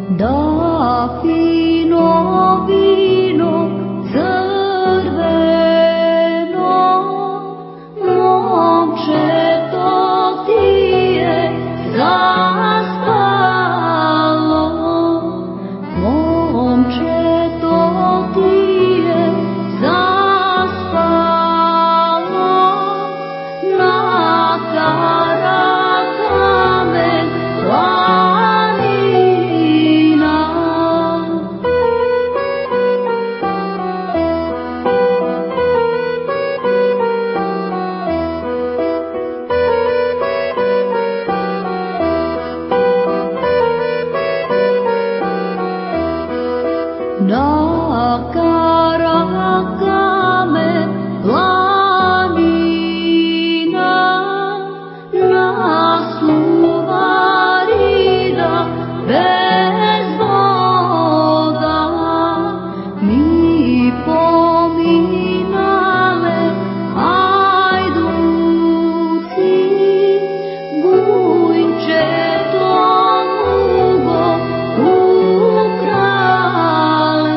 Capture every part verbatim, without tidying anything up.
Da fino vino crveno, momče to ti je zaspalo, momče to ti je zaspalo, na Karakamen planina. Na Karakamen planina, na Suvarida bez voda, mi pominale hajduci, Gunčetom dugo ukrale.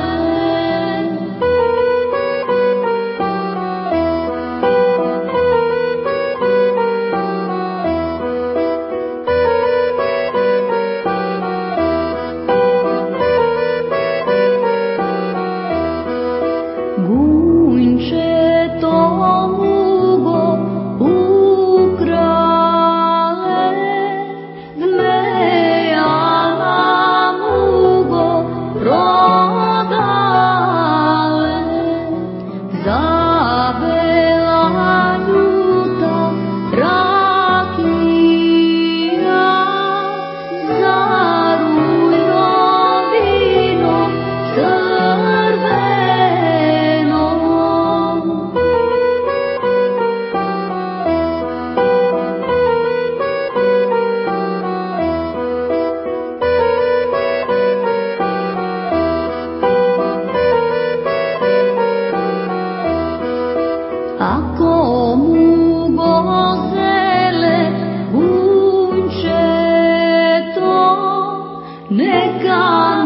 Gunčetom dugo ukrale, zmejana dugo prodale, zabela ljuta rakija, za rujno vino crveno. Ako mugo zele Gunčeto, neka